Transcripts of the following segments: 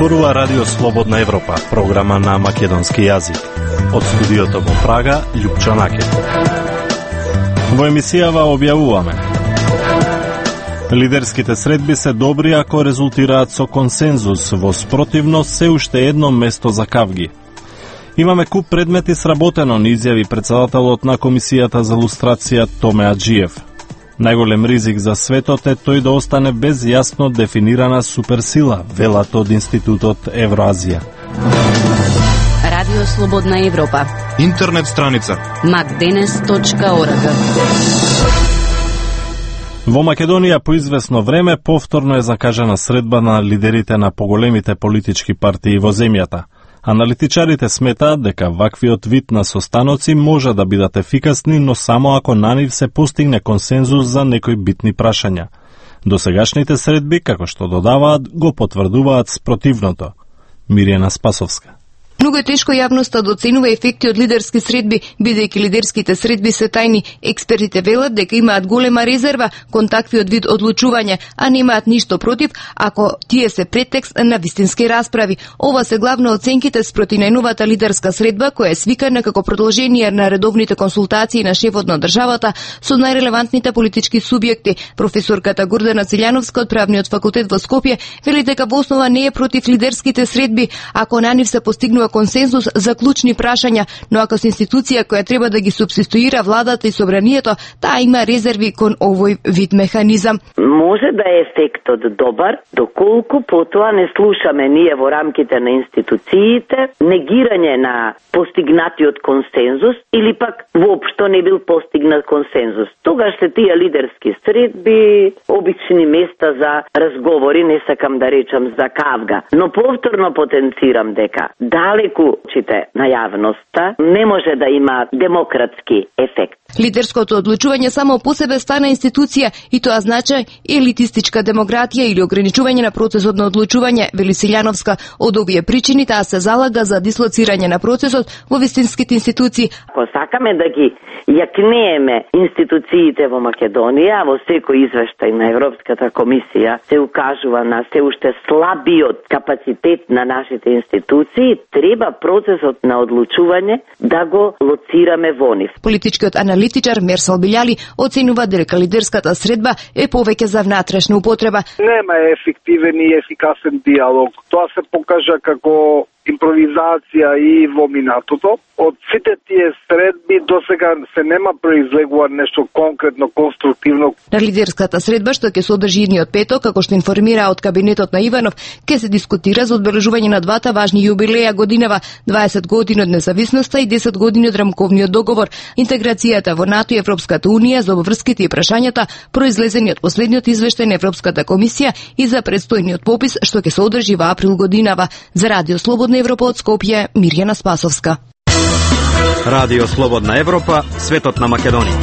зборува Радио Слободна Европа, програма на македонски јазик. Од студиото во Прага, Љупчо Накет. Во емисијава објавуваме: лидерските средби се добри ако резултираат со консензус, во спротивно се уште едно место за кавги. Имаме куп предмети сработено, ни изјави председателот на Комисијата за лустрација Томе Аџиев. Најголем ризик за светот е тој да остане без јасно дефинирана суперсила, велат од Институтот Евроазија. Радио Слободна Европа. Интернет страница macdenes.org. Во Македонија по известно време повторно е закажана средба на лидерите на поголемите политички партии во земјата. Аналитичарите сметаат дека ваквиот вид на состаноци може да бидат ефикасни, но само ако на нив се постигне консензус за некои битни прашања. Досегашните средби, како што додаваат, го потврдуваат спротивното. Мирјана Спасовска. Многу е тешко јавноста да оценува ефекти од лидерски средби, бидејќи лидерските средби се тајни. Експертите велат дека имаат голема резерва кон таквиот вид одлучување, а немаат ништо против ако тие се претекст на вистински расправи. Ова се главно оценките спроти најновата лидерска средба, која е свикана како продолжение на редовните консултации на шефот на државата со најрелевантните политички субјекти. Професорката Гордана Цилјановска од Правниот факултет во Скопје вели дека во основа не е против лидерските средби, ако на нив се постигнува консензус за клучни прашања, но ако се институција која треба да ги субституира владата и собранието, таа има резерви кон овој вид механизам. Може да е ефектот добар, доколку потоа не слушаме ние во рамките на институциите негирање на постигнатиот консензус или пак воопшто не бил постигнат консензус. Тогаш се тие лидерски средби обични места за разговори, не сакам да речам за кавга, но повторно потенцирам дека далеку очите на јавноста не може да има демократски ефект. Лидерското одлучување само по себе стана институција и тоа значи елитистичка демократија или ограничување на процесот на одлучување, вели Силјановска. Од овие причини таа се залага за дислоцирање на процесот во вистинските институции. Ако сакаме да ги јакнееме институциите во Македонија, во секој извештај на Европската комисија се укажува на се уште слабиот капацитет на нашите институции, треба процесот на одлучување да го лоцираме во нив. Политичкиот аналитичар Мерсал Билјали оценува дека лидерската средба е повеќе за внатрешна употреба. Нема ефективен и ефикасен диалог. Тоа се покажа како импровизација и во минатото. Од сите тие средби досега се нема произлегува нешто конкретно конструктивно. На лидерската средба, што ќе се одржи идниот петок, како што информира од кабинетот на Иванов, ќе се дискутира за одбележување на двата важни јубилеја годинава, 20 години од независноста и 10 години од рамковниот договор, интеграцијата во НАТО и Европската унија, за обврските и прашањата произлезени од последниот извештај на Европската комисија и за предстојниот попис што ќе се одржи во април годинава. За Радио Слободна Европа од Скопје, Мирјана Спасовска. Радио Слободна Европа, светот на Македонија.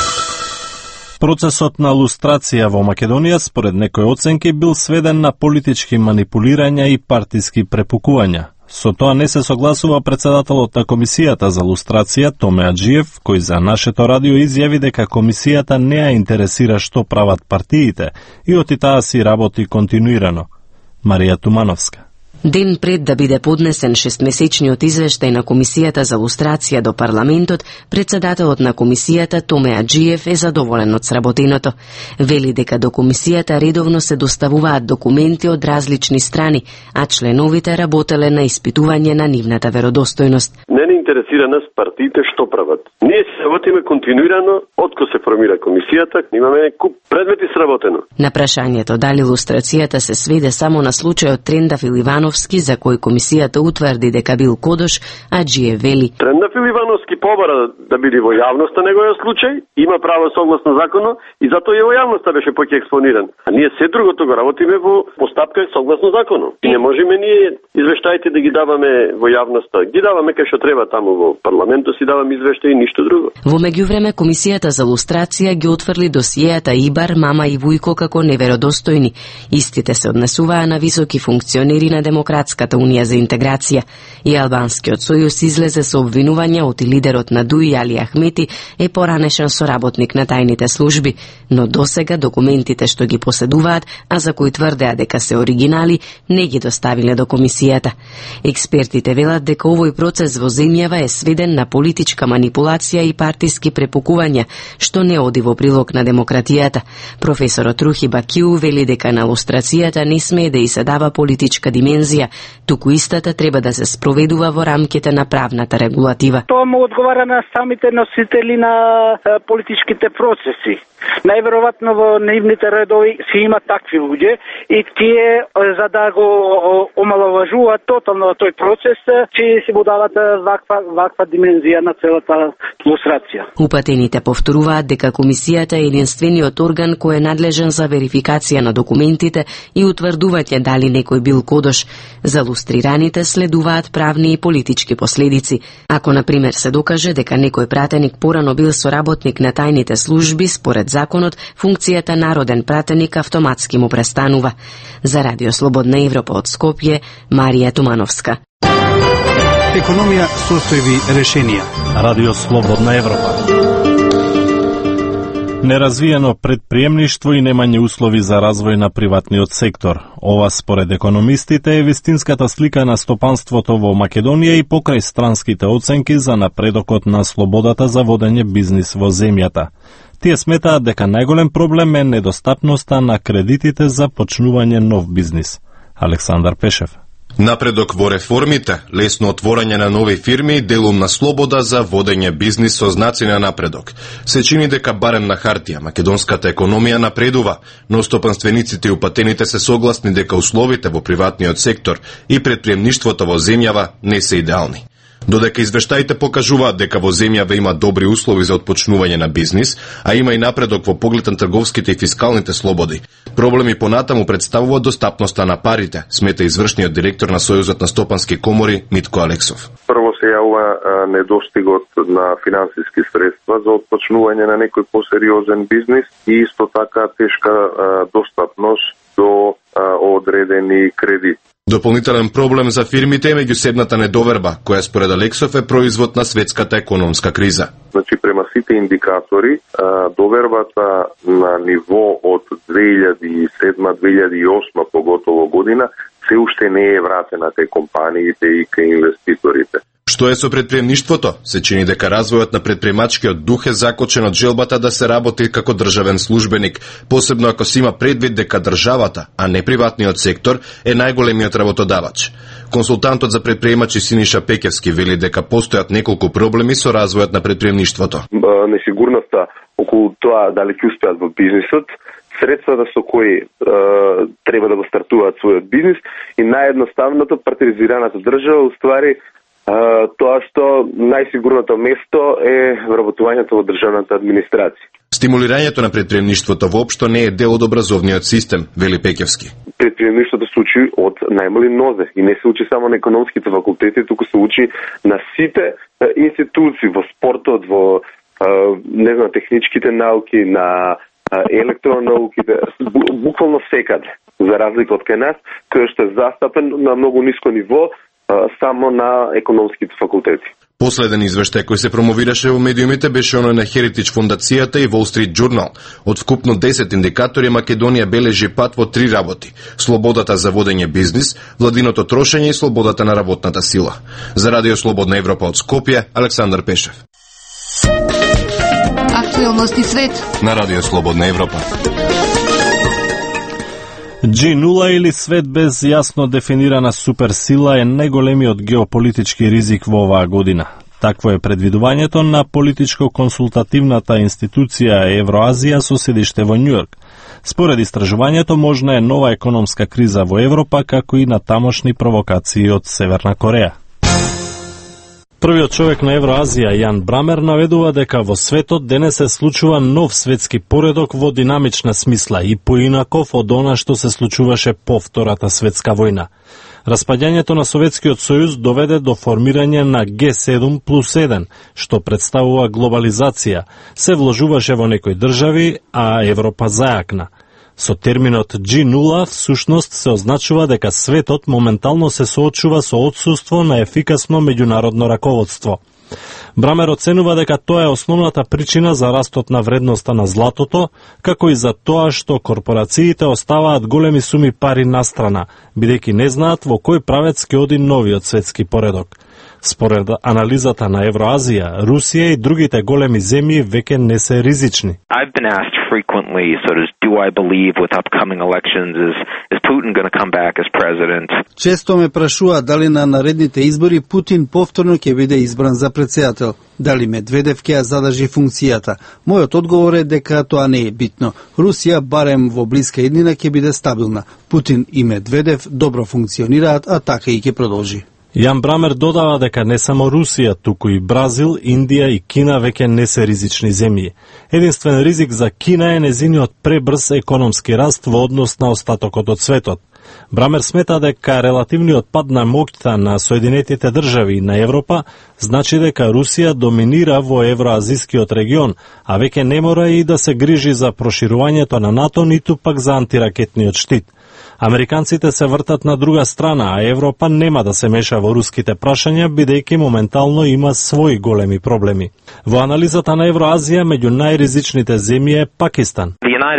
Процесот на лустрација во Македонија, според некои оценки, бил сведен на политички манипулирања и партиски препукувања. Со тоа не се согласува председателот на Комисијата за лустрација Томе Аџиев, кој за нашето радио изјави дека Комисијата не ја интересира што прават партиите и оти таа си работи континуирано. Марија Тумановска. Ден пред да биде поднесен шестмесечниот извештај на Комисијата за лустрација до парламентот, председателот на Комисијата Томе Аџиев е задоволен од сработеното. Вели дека до Комисијата редовно се доставуваат документи од различни страни, а членовите работеле на испитување на нивната веродостојност. Не ни интересира нас партиите што прават. Ние се работиме континуирано откако се формира Комисијата, имаме куп предмети сработено. На прашањето дали лустрацијата се сведе само на случајот Трендафил Ивановски, за кој Комисијата утврди дека бил кодош, Аџиев вели: Трендафил Ивановски побара да биде во јавноста неговиот случај, има право согласно законо и затоа и во јавноста беше поќе експониран. А ние се другото го работиме во постапка согласно законо. И не можеме ние извештаите да ги даваме во јавноста. Ги даваме кај што треба таму во парламентот, си даваме извештаи и ништо друго. Во меѓувреме Комисијата за лустрација ги отфрли досиеата Ибар, Мама и Вујко како неверодостојни. Истите се однесуваа на високи функционери на Демократската унија за интеграција и Албанскиот сојуз излезе со обвинување оти лидерот на ДУИ Али Ахмети е поранешен соработник на тајните служби, но досега документите што ги поседуваат, а за кои тврдеа дека се оригинали, не ги доставиле до комисијата. Експертите велат дека овој процес во земјава е сведен на политичка манипулација и партиски препукувања, што не оди во прилог на демократијата. Професорот Рухи Бакиу вели дека на лустрацијата не смее да и се дава политичка димензија, туку истата треба да се спроведува во рамките на правната регулатива. Тоа му одговара на самите носители на политичките процеси. Најверојатно во нивните редови си има такви луѓе и тие за да го омаловажуваат тотално тој процес, че си му дават ваква димензија на целата лустрација. Упатените повторуваат дека комисијата е единствениот орган кој е надлежен за верификација на документите и утврдување дали некој бил кодош. За лустрираните следуваат правни и политички последици. Ако, например, се докаже дека некој пратеник порано бил соработник на тајните служби, според законот, функцијата народен пратеник автоматски му престанува. За Радио Слободна Европа од Скопје, Марија Тумановска. Економија, состојби, решенија. Радио Слободна Европа. Неразвиено предприемништво и немање услови за развој на приватниот сектор. Ова според економистите е вистинската слика на стопанството во Македонија и покрај странските оценки за напредокот на слободата за водење бизнис во земјата. Тие сметаат дека најголем проблем е недостапноста на кредитите за почнување нов бизнис. Александар Пешев. Напредок во реформите, лесно отворање на нови фирми и делумна слобода за водење бизнис со знаци на напредок. Се чини дека барем на хартија македонската економија напредува, но стопанствениците и упатените се согласни дека условите во приватниот сектор и предприемништвото во земјава не се идеални. Додека извештаите покажуваат дека во земјава има добри услови за отпочнување на бизнис, а има и напредок во поглед на трговските и фискалните слободи, проблеми понатаму представува достапноста на парите, смета извршниот директор на Сојузот на стопански комори Митко Алексов. Прво се јавува недостигот на финансиски средства за отпочнување на некој посериозен бизнис и исто така тешка достапност до одредени кредити. Дополнителен проблем за фирмите е меѓуседната недоверба, која според Алексов е производ на светската економска криза. Значи, према сите индикатори, довербата на ниво од 2007-2008 поготово година се уште не е вратена кај компаниите и кај инвеститорите. Што е со предприемништвото? Се чини дека развојот на предприемачкиот дух е закочен од желбата да се работи како државен службеник, посебно ако се има предвид дека државата, а не приватниот сектор, е најголемиот работодавач. Консултантот за предприемачи Синиша Пекевски вели дека постојат неколку проблеми со развојот на предприемништвото. Несигурноста околу тоа дали ќе успеат во бизнисот, средствата со кои треба да го стартуваат својот бизнис и наједноставното партизираната држава уствари тоа што најсигурното место е вработувањето во државната администрација. Стимулирањето на предприемништвото воопшто не е дел од образовниот систем, вели Пекевски. Предприемништвото се учи од најмали нозе и не се учи само на економските факултети, туку се учи на сите институции, во спортот, во техничките науки, на електронауките, буквално секаде, за разлика од кај нас, кој што е застапен на многу ниско ниво, само на економските факултети. Последен извештај кој се промовираше во медиумите беше оној на Heritage фондацијата и Wall Street Journal. Од вкупно 10 индикатори Македонија бележи пат во 3 работи: слободата за водење бизнис, владиното трошење и слободата на работната сила. За Радио Слободна Европа од Скопје, Александар Пешев. Актуелности свет на Радио Слободна Европа. G0 или свет без јасно дефинирана суперсила е најголемиот геополитички ризик во оваа година. Такво е предвидувањето на политичко-консултативната институција Евроазија со седиште во Њујорк. Според истражувањето можна е нова економска криза во Европа, како и на тамошни провокации од Северна Кореја. Првиот човек на Евроазија, Јан Брамер, наведува дека во светот денес се случува нов светски поредок во динамична смисла и поинаков од она што се случуваше по Втората светска војна. Распаѓањето на Советскиот сојуз доведе до формирање на G7+1, што представува глобализација. Се вложуваше во некои држави, а Европа зајакна. Со терминот G0 всушност се означува дека светот моментално се соочува со отсуство на ефикасно меѓународно раководство. Брамер оценува дека тоа е основната причина за растот на вредноста на златото, како и за тоа што корпорациите оставаат големи суми пари настрана, бидејќи не знаат во кој правец ќе оди новиот светски поредок. Според анализата на Евроазија, Русија и другите големи земји веќе не се ризични. I've been asked frequently, do I believe with upcoming elections is Putin going to come back as president? Често ме прашува дали на наредните избори Путин повторно ќе биде избран за претседател, дали Медведев ќе ја задржи функцијата. Мојот одговор е дека тоа не е битно. Русија барем во блиска иднина ќе биде стабилна. Путин и Медведев добро функционираат, а така и ќе продолжи. Јан Брамер додава дека не само Русија, туку и Бразил, Индија и Кина веќе не се ризични земји. Единствен ризик за Кина е незиниот пребрз економски раст во однос на остатокот од светот. Брамер смета дека релативниот пад на моќта на Соединетите држави и на Европа значи дека Русија доминира во евроазискиот регион, а веќе не мора и да се грижи за проширувањето на НАТО, ниту пак за антиракетниот штит. Американците се вртат на друга страна, а Европа нема да се меша во руските прашања, бидејќи моментално има своји големи проблеми. Во анализата на Евроазија, меѓу најризичните земји е Пакистан.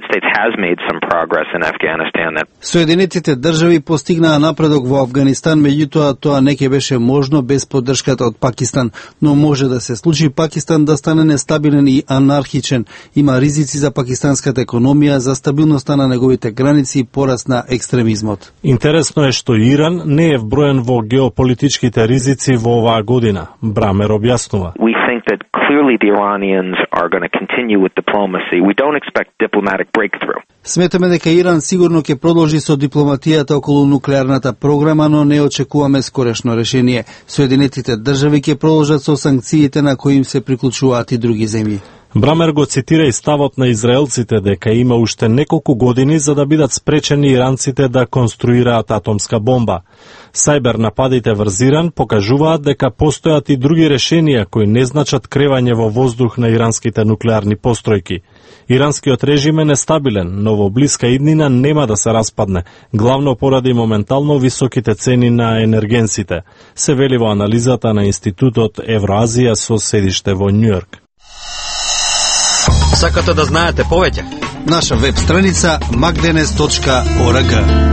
Соединетите држави постигнаа напредок во Афганистан, меѓутоа тоа не ќе беше можно без поддршката од Пакистан, но може да се случи Пакистан да стане нестабилен и анархичен. Има ризици за пакистанската економија, за стабилноста на неговите граници и пораст на екстремизмот. Интересно е што Иран не е вброен во геополитичките ризици во оваа година. Брамер објаснува. We think that clearly the Iranians are going to continue with diplomacy. We don't expect diplomatic breakthrough. Сметаме дека Иран сигурно ќе продолжи со дипломатијата околу нуклеарната програма, но не очекуваме скорешно решение. Соединетите држави ќе продолжат со санкциите на кои им се приклучуваат и други земји. Брамер го цитира и ставот на израелците дека има уште неколку години за да бидат спречени иранците да конструираат атомска бомба. Сајбер нападите врз Иран покажуваат дека постојат и други решенија кои не значат кревање во воздух на иранските нуклеарни постројки. Иранскиот режим е нестабилен, но во блиска иднина нема да се распадне, главно поради моментално високите цени на енергенсите, се вели во анализата на Институтот Евроазија со седиште во Њујорк. Сакате да знаете повеќе? Наша веб страница magdenes.org.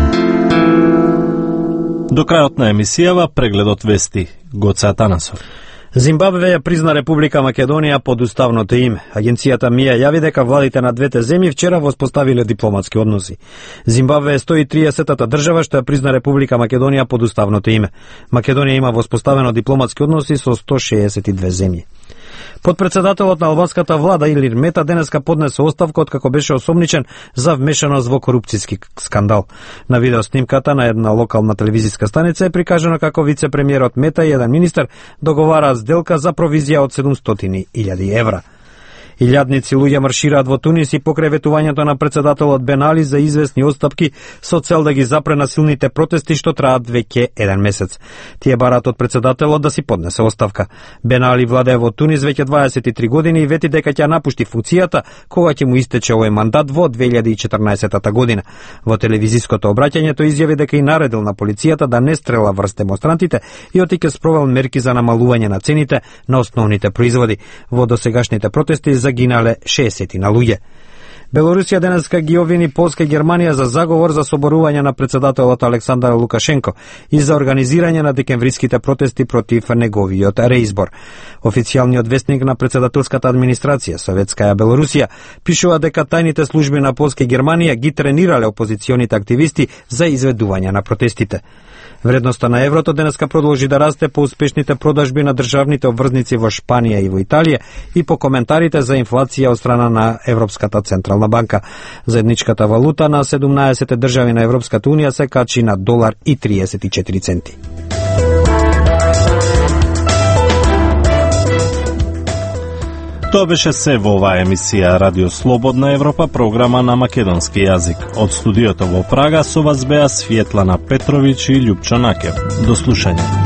До крајот на емисијава прегледот вести. Гоце Атанасов. Зимбабве ја призна Република Македонија под уставното име. Агенцијата МИА јави дека владите на двете земји вчера воспоставиле дипломатски односи. Зимбабве е 130-та држава што ја призна Република Македонија под уставното име. Македонија има воспоставено дипломатски односи со 162 земји. Подпредседателот на албанската влада Илир Мета денеска поднесе оставка откако беше осомничен за вмешаност во корупцијски скандал. На видео снимката на една локална телевизиска станица е прикажано како вице-премиерот Мета и еден министер договараат сделка за провизија од 700.000 евра. Илјадници луѓе маршираат во Тунис и покрај ветувањето на председателот Бен Али за известни отстапки со цел да ги запре насилните протести што траат веќе еден месец. Тие бараат од председателот да си поднесе оставка. Бен Али владее во Тунис веќе 23 години и вети дека ќе напушти функцијата кога ќе му истече овој мандат во 2014 година. Во телевизиското обраќање тој изјави дека и наредил на полицијата да не стрела врз демонстрантите и ќе спровел мерки за намалување на цените на основните производи. Во досегашните протести загинале 60 на луѓе. Белорусија денеска ги обвини Полска и Германија за заговор за соборување на председателот Александар Лукашенко и за организирање на декемвриските протести против неговиот реизбор. Официјалниот вестник на председателската администрација, Советскаја Белорусија, пишува дека тајните служби на Полска и Германија ги тренирале опозиционите активисти за изведување на протестите. Вредноста на еврото денеска продолжи да расте по успешните продажби на државните обврзници во Шпанија и во Италија и по коментарите за инфлација од страна на Европската централна банка. Заедничката валута на 17 држави на Европската унија се качи на $1.34. Тоа беше се во оваа емисија Радио Слободна Европа, програма на македонски јазик. Од студиото во Прага со вас беа Светлана Петровиќ и Љупчо Накев. До слушање.